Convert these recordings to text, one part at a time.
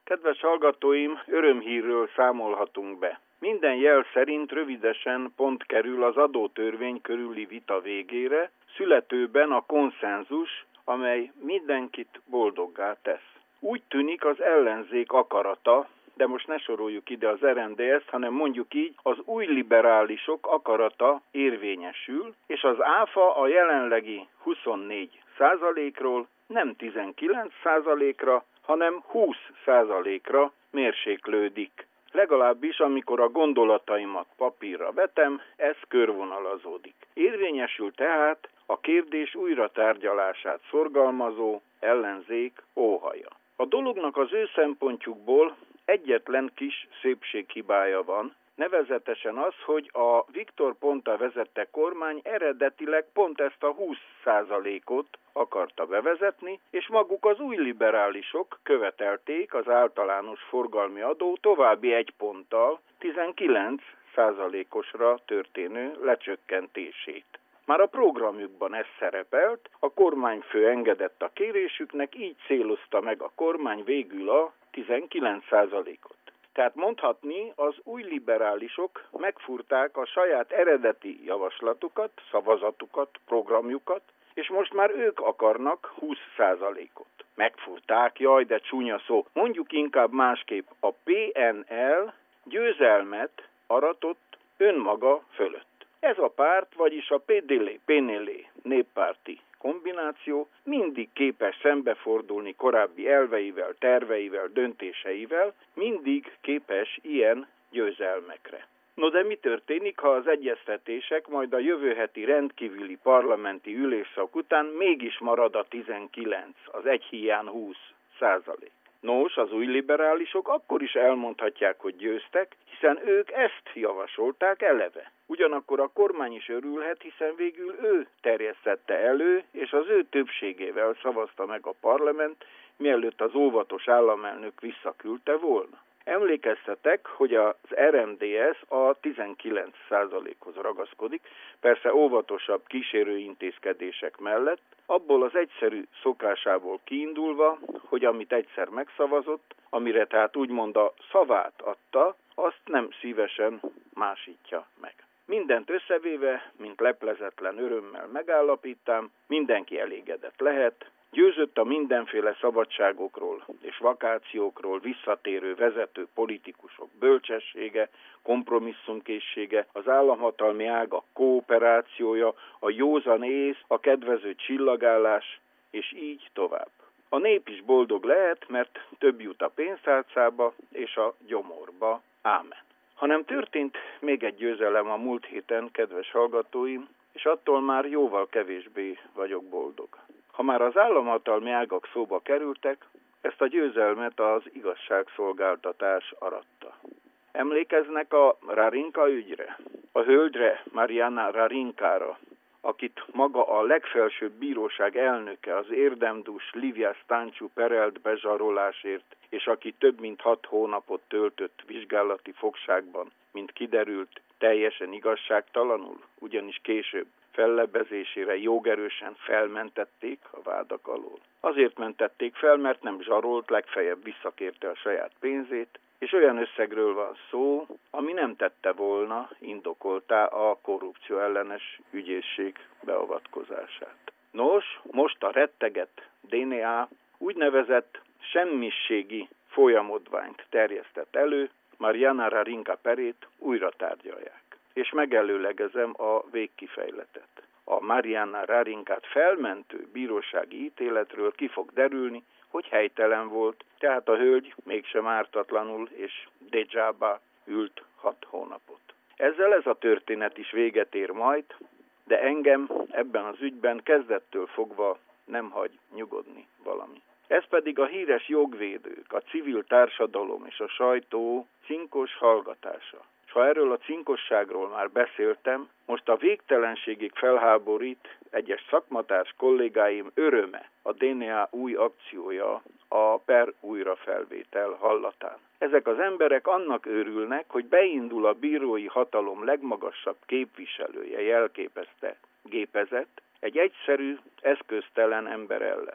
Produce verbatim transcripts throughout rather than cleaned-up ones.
Kedves hallgatóim, örömhírről számolhatunk be. Minden jel szerint rövidesen pont kerül az adótörvény körüli vita végére, születőben a konszenzus, amely mindenkit boldoggá tesz. Úgy tűnik az ellenzék akarata, de most ne soroljuk ide az er em dé es-t, hanem mondjuk így, az új liberálisok akarata érvényesül, és az áfa a jelenlegi huszonnégy százalékról nem tizenkilenc százalékra, hanem húsz százalékra mérséklődik. Legalábbis, amikor a gondolataimat papírra vetem, ez körvonalazódik. Érvényesül tehát a kérdés újratárgyalását szorgalmazó ellenzék óhaja. A dolognak az ő szempontjukból egyetlen kis szépséghibája van, nevezetesen az, hogy a Viktor Ponta vezette kormány eredetileg pont ezt a húsz százalékot akarta bevezetni, és maguk az új liberálisok követelték az általános forgalmi adó további egy ponttal tizenkilenc százalékosra történő lecsökkentését. Már a programjukban ez szerepelt, a kormányfő engedett a kérésüknek, így célozta meg a kormány végül a tizenkilenc százalékot. Tehát mondhatni, az új liberálisok megfúrták a saját eredeti javaslatukat, szavazatukat, programjukat, és most már ők akarnak húsz százalékot. Megfúrták, jaj, de csúnya szó. Mondjuk inkább másképp, a pé en el győzelmet aratott önmaga fölött. Ez a párt, vagyis a pé dé el, pé en el néppárti kombináció mindig képes szembefordulni korábbi elveivel, terveivel, döntéseivel, mindig képes ilyen győzelmekre. No de mi történik, ha az egyeztetések majd a jövő heti rendkívüli parlamenti ülésszak után mégis marad a tizenkilenc, az egy hiány húsz százalék? Nos, az új liberálisok akkor is elmondhatják, hogy győztek, hiszen ők ezt javasolták eleve. Ugyanakkor a kormány is örülhet, hiszen végül ő terjesztette elő, és az ő többségével szavazta meg a parlament, mielőtt az óvatos államelnök visszaküldte volna. Emlékeztetek, hogy az er em dé es a tizenkilenc százalékhoz ragaszkodik, persze óvatosabb kísérőintézkedések mellett, abból az egyszerű szokásából kiindulva, hogy amit egyszer megszavazott, amire tehát úgymond a szavát adta, azt nem szívesen másítja meg. Mindent összevéve, mint leplezetlen örömmel megállapítám, mindenki elégedett lehet, győzött a mindenféle szabadságokról és vakációkról visszatérő vezető politikusok bölcsessége, kompromisszumkészsége, az államhatalmi ágak kooperációja, a józan ész, a kedvező csillagállás, és így tovább. A nép is boldog lehet, mert több jut a pénztárcába és a gyomorba. Ámen. Hanem történt még egy győzelem a múlt héten, kedves hallgatóim, és attól már jóval kevésbé vagyok boldog. Ha már az államhatalmi ágak szóba kerültek, ezt a győzelmet az igazságszolgáltatás aratta. Emlékeznek a Rarinka ügyre? A hölgyre, Mariana Rarinkára, akit maga a legfelsőbb bíróság elnöke, az érdemdús Livia Stanciu perelt bezsarolásért, és aki több mint hat hónapot töltött vizsgálati fogságban, mint kiderült, teljesen igazságtalanul, ugyanis később fellebbezésére jogerősen felmentették a vádak alól. Azért mentették fel, mert nem zsarolt, legfeljebb visszakérte a saját pénzét, és olyan összegről van szó, ami nem tette volna indokoltá a korrupció ellenes ügyészség beavatkozását. Nos, most a rettegett dé en á úgynevezett semmisségi folyamodványt terjesztett elő, Mariana Rarinka perét újra tárgyalják. És megelőlegezem a végkifejletet. A Mariana Rarinkát felmentő bírósági ítéletről ki fog derülni, hogy helytelen volt, tehát a hölgy mégsem ártatlanul és dejába ült hat hónapot. Ezzel ez a történet is véget ér majd, de engem ebben az ügyben kezdettől fogva nem hagy nyugodni valami. Ez pedig a híres jogvédők, a civil társadalom és a sajtó cinkos hallgatása. És ha erről a cinkosságról már beszéltem, most a végtelenségig felháborít egyes szakmatárs kollégáim öröme a dé en á új akciója, a per újrafelvétel hallatán. Ezek az emberek annak örülnek, hogy beindul a bírói hatalom legmagasabb képviselője jelképezte gépezet egy egyszerű, eszköztelen ember ellen.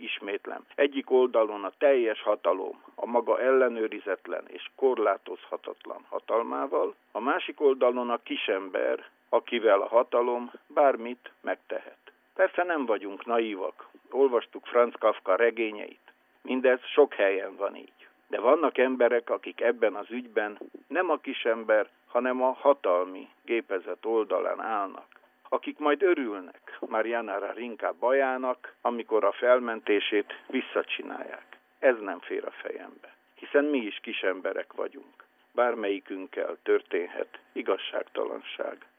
Ismétlem, egyik oldalon a teljes hatalom, a maga ellenőrizetlen és korlátozhatatlan hatalmával, a másik oldalon a kisember, akivel a hatalom bármit megtehet. Persze nem vagyunk naívak, olvastuk Franz Kafka regényeit, mindez sok helyen van így. De vannak emberek, akik ebben az ügyben nem a kisember, hanem a hatalmi gépezet oldalán állnak, akik majd örülnek Mariana Rinka bajának, amikor a felmentését visszacsinálják. Ez nem fér a fejembe, hiszen mi is kisemberek vagyunk. Bármelyikünkkel történhet igazságtalanság.